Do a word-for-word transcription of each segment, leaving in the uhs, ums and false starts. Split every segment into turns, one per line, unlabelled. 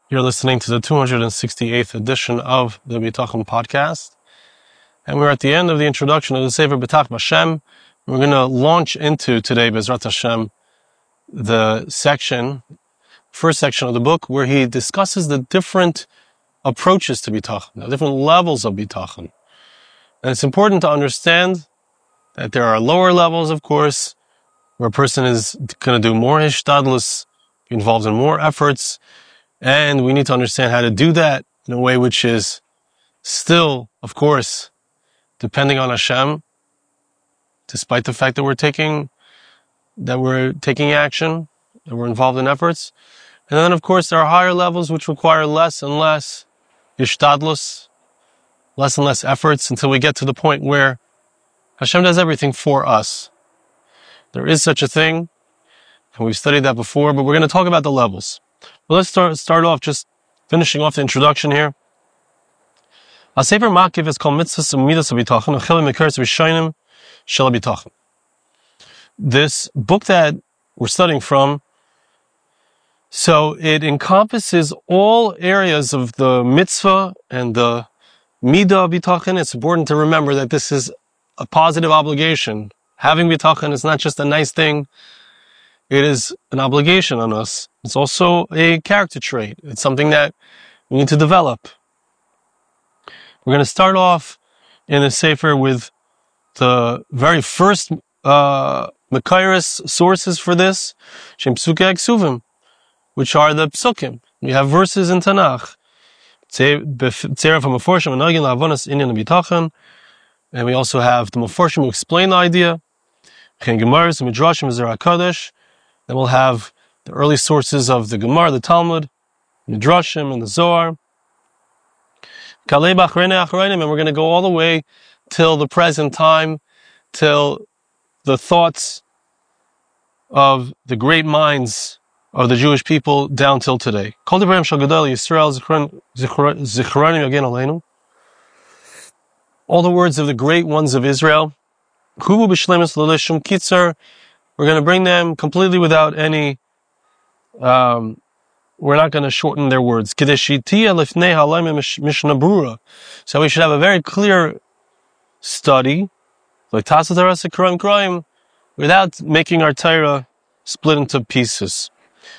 You're listening to the two hundred sixty-eighth edition of the Bitachon podcast. And we're at the end of the introduction of the Sefer B'tach Hashem. We're going to launch into today, Bezrat Hashem, the section, first section of the book, where he discusses the different approaches to Bitachon, the different levels of Bitachon. And it's important to understand that there are lower levels, of course, where a person is going to do more hishtadlus, involved in more efforts, and we need to understand how to do that in a way which is still, of course, depending on Hashem, despite the fact that we're taking, that we're taking action, that we're involved in efforts. And then, of course, there are higher levels which require less and less hishtadlus, less and less efforts until we get to the point where Hashem does everything for us. There is such a thing, and we've studied that before, but we're going to talk about the levels. Well, let's start start off just finishing off the introduction here. A Sefer Makiv is called Mitzvahs U'Midas HaBitachon, and Chilim Mekaris Rishonim Shel HaBitachon. This book that we're studying from, so it encompasses all areas of the mitzvah and the midah bitachon. It's important to remember that this is a positive obligation. Having bitachon is not just a nice thing. It is an obligation on us. It's also a character trait. It's something that we need to develop. We're going to start off in the Sefer with the very first uh Mekairis sources for this, Shem Psukei Ksuvim, which are the Psukim. We have verses in Tanakh. And we also have the Meforshim who explain the idea. Then we'll have the early sources of the Gemara, the Talmud, Midrashim, and the Zohar. And we're going to go all the way till the present time, till the thoughts of the great minds of the Jewish people down till today. All the words of the great ones of Israel. We're going to bring them completely without any, um, we're not going to shorten their words. So we should have a very clear study, without making our Torah split into pieces.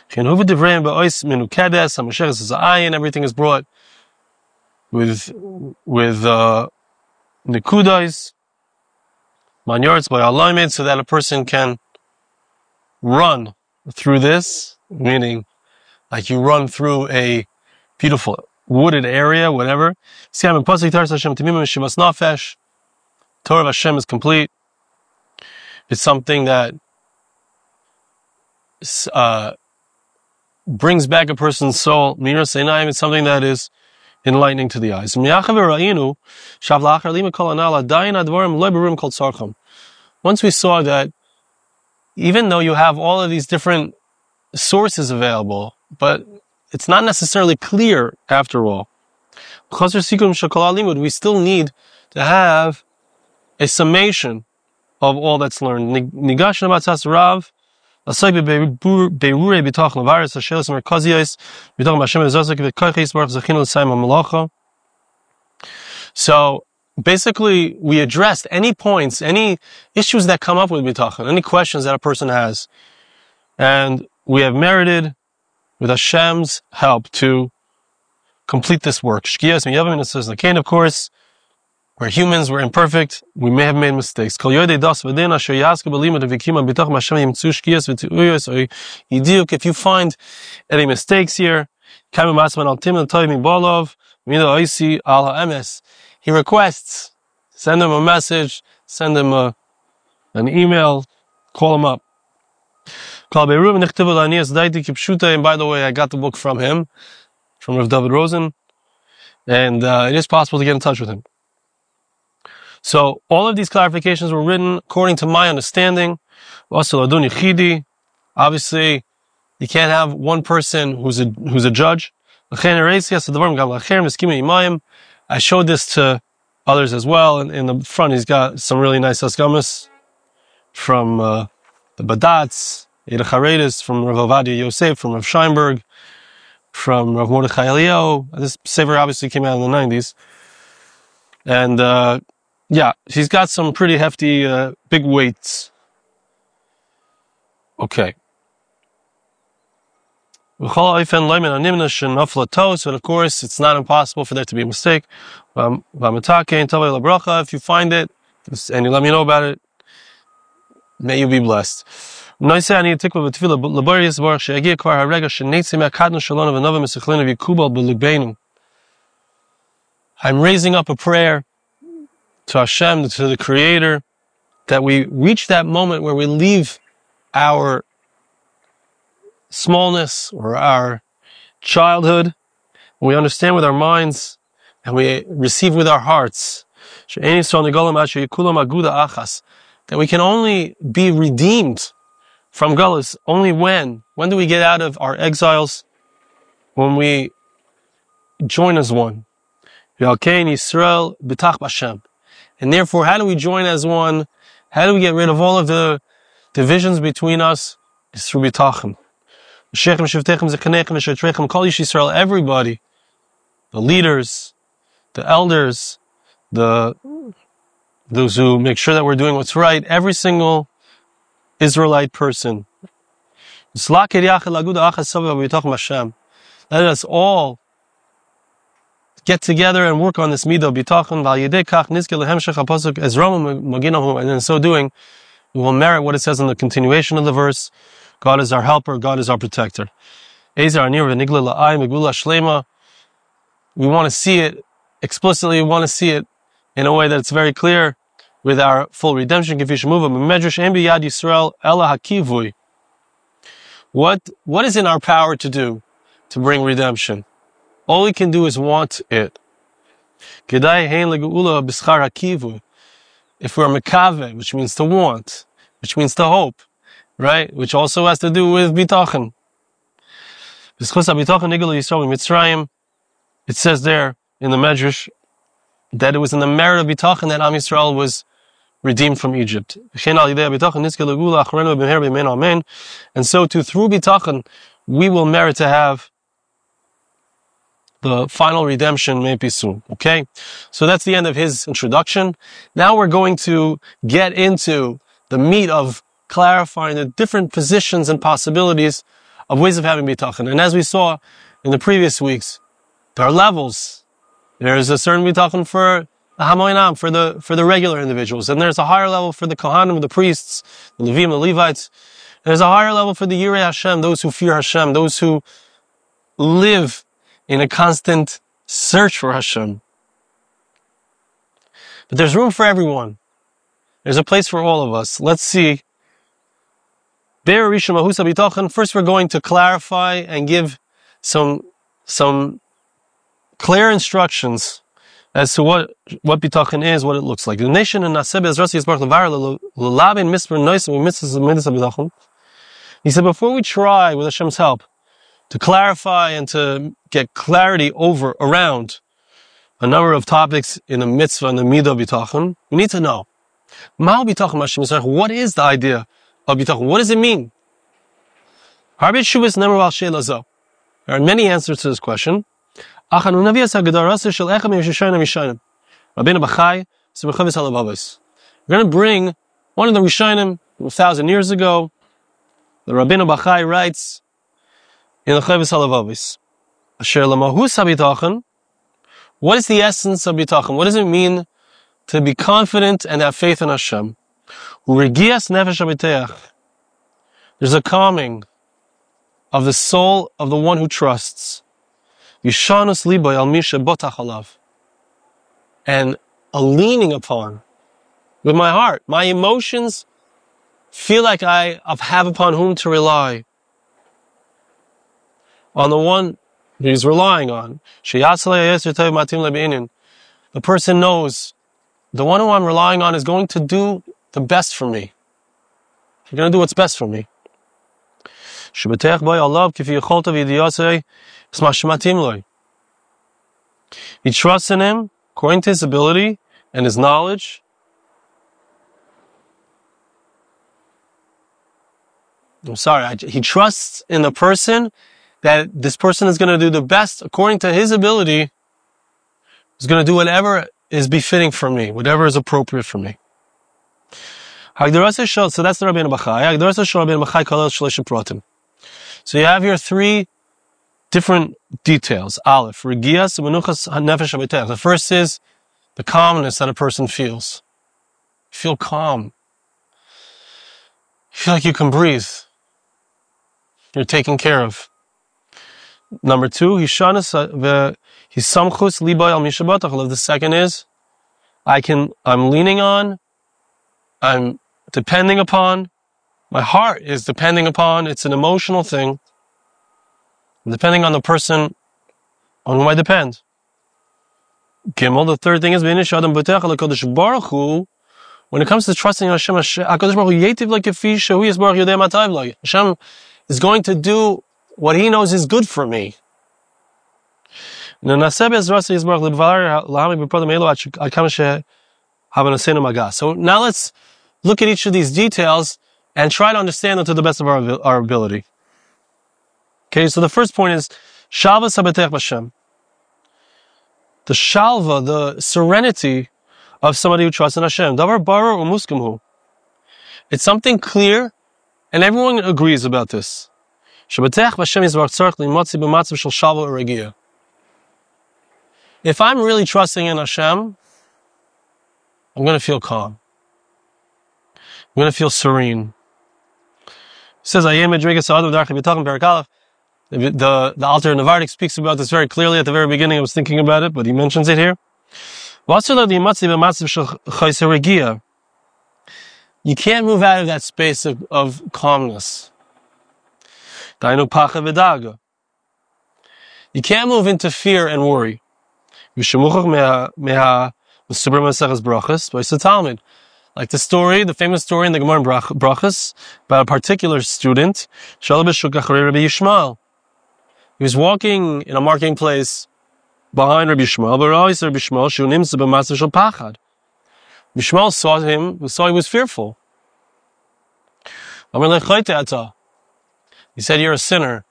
Everything is brought with, with, uh, Nikudais, Manyards by alignment, so that a person can run through this, meaning like you run through a beautiful wooded area, whatever. Torah of Hashem is complete. It's something that uh, brings back a person's soul. It's something that is enlightening to the eyes. Once we saw that even though you have all of these different sources available, but it's not necessarily clear after all. We still need to have a summation of all that's learned. So basically, we addressed any points, any issues that come up with bitachon, any questions that a person has, and we have merited, with Hashem's help, to complete this work. Again, of course, we're humans, we're imperfect, we may have made mistakes. If you find any mistakes here, he requests, send him a message, send him a, an email, call him up. And by the way, I got the book from him, from Rav David Rosen, and uh, it is possible to get in touch with him. So all of these clarifications were written according to my understanding. Obviously, you can't have one person who's a who's a judge. I showed this to others as well. And in the front, he's got some really nice haskamas from uh, the Badatz, Eida Charedis, from Rav Ovadia Yosef, from Rav Scheinberg, from Rav Mordechai Eliyahu. This sefer obviously came out in the nineties. And, uh, yeah, she's got some pretty hefty, uh, big weights. Okay. But of course, it's not impossible for there to be a mistake. If you find it, and you let me know about it, may you be blessed. I'm raising up a prayer to Hashem, to the Creator, that we reach that moment where we leave our smallness or our childhood, we understand with our minds and we receive with our hearts that we can only be redeemed from Galus only when when do we get out of our exiles? When we join as one. And therefore, how do we join as one? How do we get rid of all of the divisions between us? It's through bitachon. Everybody, the leaders, the elders, the those who make sure that we're doing what's right, every single Israelite person. Let us all get together and work on this midah bitachon, and in so doing, we will merit what it says in the continuation of the verse. God is our helper, God is our protector. We want to see it explicitly, we want to see it in a way that it's very clear with our full redemption. What, what is in our power to do to bring redemption? All we can do is want it. If we're mekave, which means to want, which means to hope, right? Which also has to do with bitachon. It says there in the Medrash that it was in the merit of bitachon that Am Yisrael was redeemed from Egypt. And so too, through bitachon, we will merit to have the final redemption maybe soon. Okay? So that's the end of his introduction. Now we're going to get into the meat of clarifying the different positions and possibilities of ways of having bitachon. And as we saw in the previous weeks, there are levels. There's a certain bitachon for the hamoinam, for the for the regular individuals, and there's a higher level for the kohanim, the priests, the levim, the Levites. And there's a higher level for the yirei Hashem, those who fear Hashem, those who live in a constant search for Hashem. But there's room for everyone. There's a place for all of us. Let's see. First, we're going to clarify and give some some clear instructions as to what what bitachon is, what it looks like. The nation in Naseh Be'ezras Yisbarach L'Labin Misper Noisem Mitzvah. He said, before we try with Hashem's help to clarify and to get clarity over around a number of topics in the mitzvah and the midah bitachon, we need to know Ma'al bitachon Hashem Yisrael. What is the idea of bitachon? What does it mean? There are many answers to this question. We're going to bring one of the Rishonim a thousand years ago. The Rabbeinu Bachai writes in the Chavis Halavavis, Asher lamahus habitachon. What is the essence of bitachon? What does it mean to be confident and have faith in Hashem? Uregias nefesh habiteach. There's a calming of the soul of the one who trusts. Yishanus liboy al misha botach alav. And a leaning upon, with my heart, my emotions feel like I have upon whom to rely. On the one he's relying on. The person knows the one who I'm relying on is going to do the best for me. He's going to do what's best for me. He trusts in him according to his ability and his knowledge. I'm sorry, I, he trusts in the person that this person is going to do the best according to his ability, is going to do whatever is befitting for me, whatever is appropriate for me. So that's the Rabbeinu Bachai. So you have here three different details. Aleph, the first is the calmness that a person feels. You feel calm. You feel like you can breathe. You're taken care of. Number two, the second is, I can, I'm leaning on, I'm depending upon, my heart is depending upon, it's an emotional thing. I'm depending on the person on whom I depend. Gimel, the third thing is, when it comes to trusting in Hashem, Hashem is going to do what He knows is good for me. So now let's look at each of these details and try to understand them to the best of our, our ability. Okay, so the first point is Shalva Sabetech B'Shem. The Shalva, the serenity of somebody who trusts in Hashem. Davar Barar Umuskamhu. It's something clear, and everyone agrees about this. Shabbatech B'Shem Yisbarach Tzarech Limotzi B'Matzav Shel Shalva Uregia. If I'm really trusting in Hashem, I'm going to feel calm. I'm going to feel serene. It says, the, the, the Alter Navardik speaks about this very clearly at the very beginning. I was thinking about it, but he mentions it here. You can't move out of that space of, of calmness. You can't move into fear and worry. Like the story, the famous story in the Gemara in Brachas about a particular student. He was walking in a marketplace behind Rabbi Yishmael, but always Rabbi Yishmael Yishmael saw him, saw he was fearful. He said, "You're a sinner."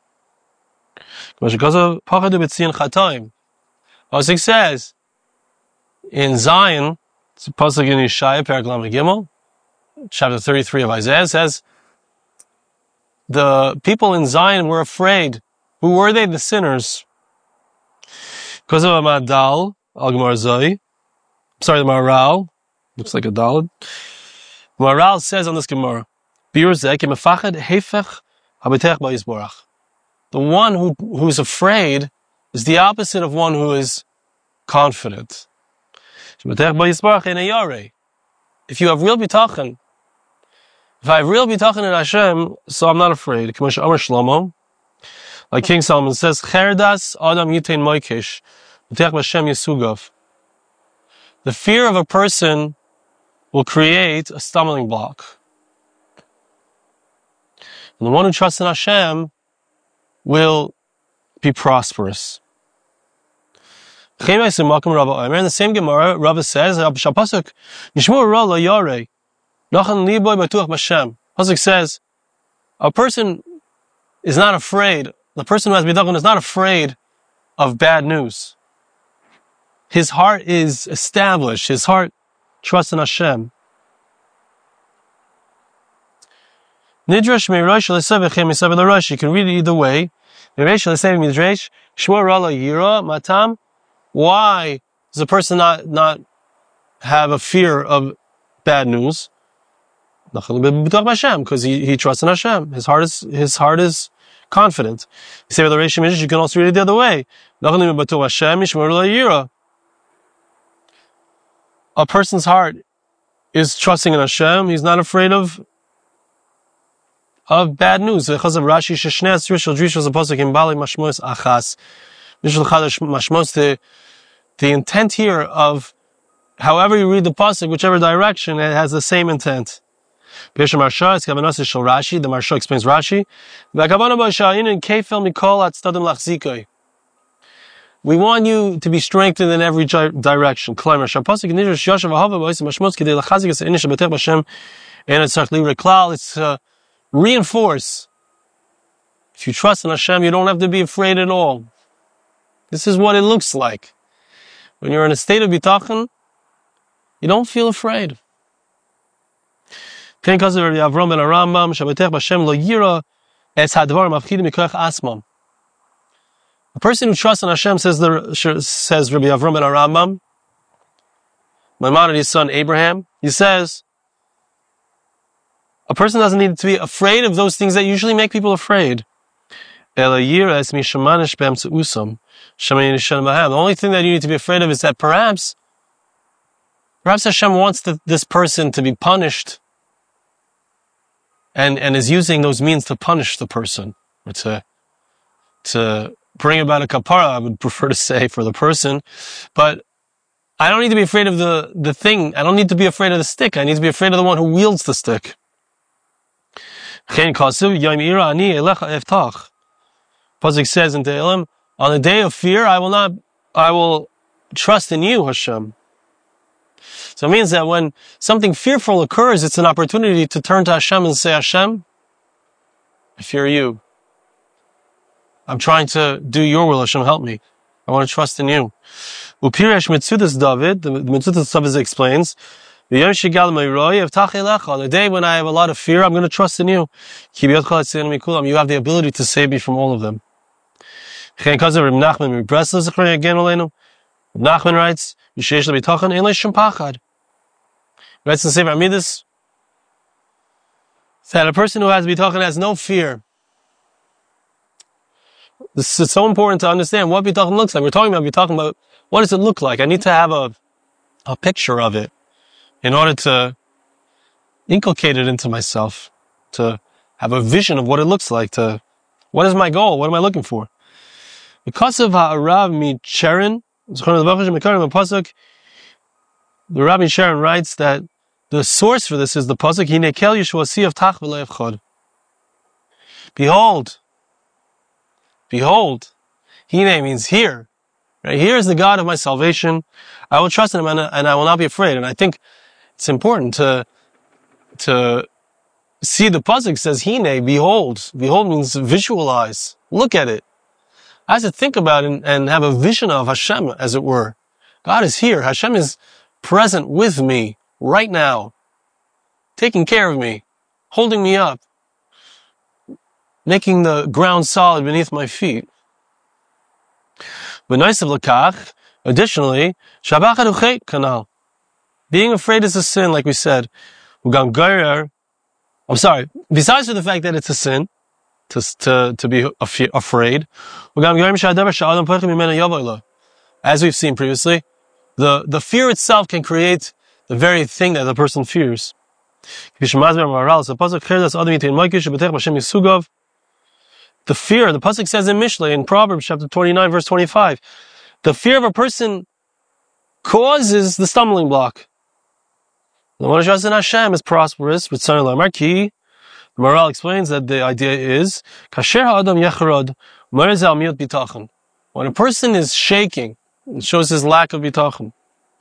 Pasuk says in Zion, it's a pasuk in Yeshaya, Perek Lamed Gimel, chapter thirty-three of Isaiah, says the people in Zion were afraid. Who were they? The sinners. Because of a Madal, Al Gemara Zoi, sorry, the Maral, looks like a Daled. Maral says on this Gemara, the one who who is afraid is the opposite of one who is confident. If you have real bitachon, if I have real bitachon in Hashem, so I'm not afraid. Like King Solomon says, Cherdas Adam Yitain Moikesh, the fear of a person will create a stumbling block. And the one who trusts in Hashem will be prosperous. In the same Gemara, Rava says, Pasuk says, a person is not afraid, the person who has bitachon is not afraid of bad news. His heart is established, his heart trusts in Hashem. You can read it either way. Why does a person not, not have a fear of bad news? Because he, he trusts in Hashem. His heart is, his heart is confident. You say with the Reish Midrash, you can also read it the other way. A person's heart is trusting in Hashem. He's not afraid of of bad news. Because of Rashi, the, the intent here of however you read the pasuk, whichever direction, it has the same intent. The Marsha explains Rashi. We want you to be strengthened in every direction. It's to reinforce If you trust in Hashem, you don't have to be afraid at all. This is what it looks like. When you're in a state of bitachon, you don't feel afraid. A person who trusts in Hashem, says the says Rabbi Avram ben Arambam, Maimonides' son Abraham, he says, a person doesn't need to be afraid of those things that usually make people afraid. The only thing that you need to be afraid of is that perhaps, perhaps Hashem wants the, this person to be punished, and, and is using those means to punish the person, or to, to bring about a kapara, I would prefer to say, for the person. But I don't need to be afraid of the, the thing. I don't need to be afraid of the stick. I need to be afraid of the one who wields the stick. Pasuk says in Tehillim, on the day of fear, I will not, I will trust in you, Hashem. So it means that when something fearful occurs, it's an opportunity to turn to Hashem and say, Hashem, I fear you. I'm trying to do your will, Hashem, help me. I want to trust in you. Upirish Mitzudas David, the Mitzudas David explains, on the day when I have a lot of fear, I'm going to trust in you. You have the ability to save me from all of them. Nachman writes, writes in Sefer Amidus, that a person who has bitachon has no fear. This is so important to understand what bitachon looks like. We're talking about bitachon, but what does it look like? I need to have a, a picture of it in order to inculcate it into myself, to have a vision of what it looks like, to, what is my goal? What am I looking for? Because of Ha'arav Micheren, the Rabbi Sharon writes that the source for this is the pasuk, Hine kel Yeshua siyav tach v'lo yavchad. Behold, behold, Hine means here. Right? Here is the God of my salvation. I will trust in Him and, and I will not be afraid. And I think it's important to, to see the pasuk says Hine, behold. Behold means visualize. Look at it. I have to think about it and, and have a vision of Hashem, as it were. God is here. Hashem is present with me right now, taking care of me, holding me up, making the ground solid beneath my feet. Additionally, being afraid is a sin, like we said. I'm sorry, besides for the fact that it's a sin, to, to, to be afraid, as we've seen previously, the, the fear itself can create the very thing that the person fears. The fear, the pasuk says in Mishlei, in Proverbs chapter twenty-nine, verse twenty-five, the fear of a person causes the stumbling block. The one who trusts in Hashem is prosperous. With Son Lamarki, the Maharal explains that the idea is kasher ha'adam yecharad u'merez al miut bitachon. When a person is shaking, it shows his lack of bitachon.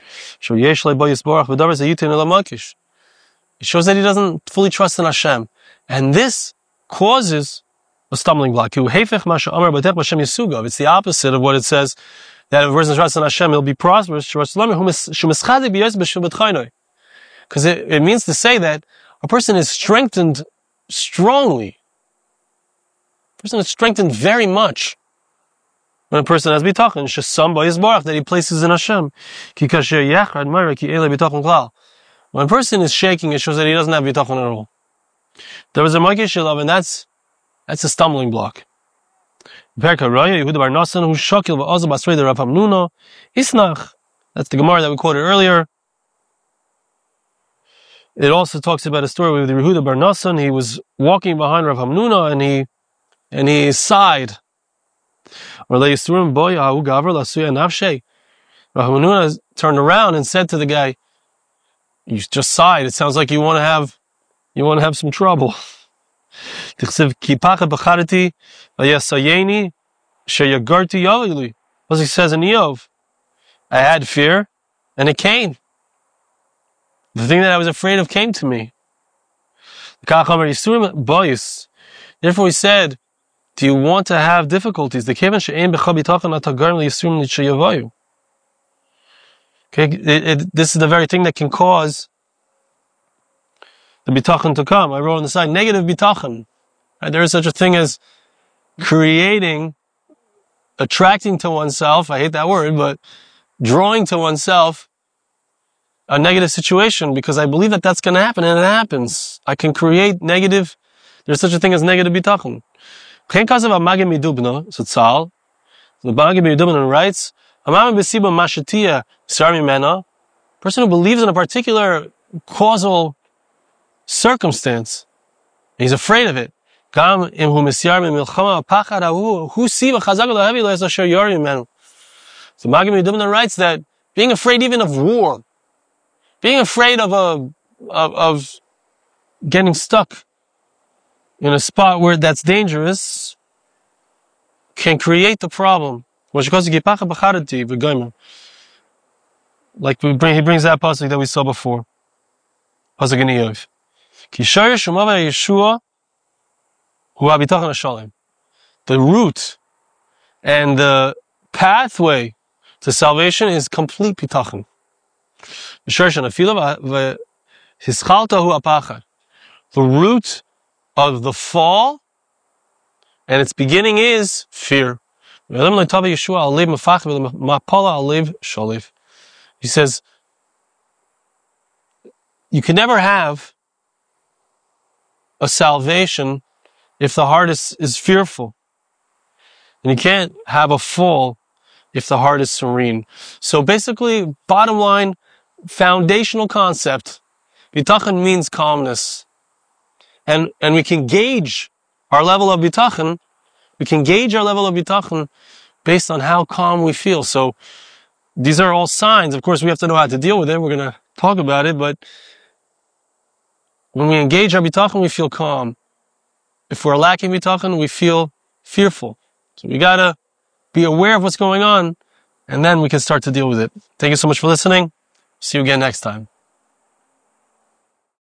It shows that he doesn't fully trust in Hashem, and this causes a stumbling block. It's the opposite of what it says, that if a person trusts in Hashem, he'll be prosperous. Because it, it means to say that a person is strengthened strongly. A person is strengthened very much when a person has bitachon, shesam b'yizbarach, that he places in Hashem. When a person is shaking, it shows that he doesn't have bitachon at all. There was a magish love, and that's that's a stumbling block. That's the Gemara that we quoted earlier. It also talks about a story with Yehuda bar Nassan. He was walking behind Rav Hamnuna, and he and he sighed. Rav Hamnuna turned around and said to the guy, "You just sighed. It sounds like you want to have you want to have some trouble." As he says in Eov, I had fear, and it came. The thing that I was afraid of came to me. Therefore he said, do you want to have difficulties? Okay, it, it, this is the very thing that can cause the bitachon to come. I wrote on the side, negative bitachon. Right? There is such a thing as creating, attracting to oneself, I hate that word, but drawing to oneself a negative situation, because I believe that that's going to happen, and it happens. I can create negative, there's such a thing as negative bitachon. So the Maggid Midubno writes, a person who believes in a particular causal circumstance, he's afraid of it. So Maggid Midubno writes that being afraid even of war, being afraid of a of, of getting stuck in a spot where that's dangerous can create the problem. Like we bring, he brings that pasuk that we saw before. Pasuk in Eov. The root and the pathway to salvation is complete bitachon. The root of the fall and its beginning is fear. He says, you can never have a salvation if the heart is, is fearful. And you can't have a fall if the heart is serene. So basically, bottom line, foundational concept, bitachon means calmness. And, and we can gauge our level of bitachon, we can gauge our level of bitachon based on how calm we feel. So these are all signs. Of course, we have to know how to deal with it. We're going to talk about it, but when we engage our bitachon, we feel calm. If we're lacking bitachon, we feel fearful. So we got to be aware of what's going on, and then we can start to deal with it. Thank you so much for listening. See you again next time.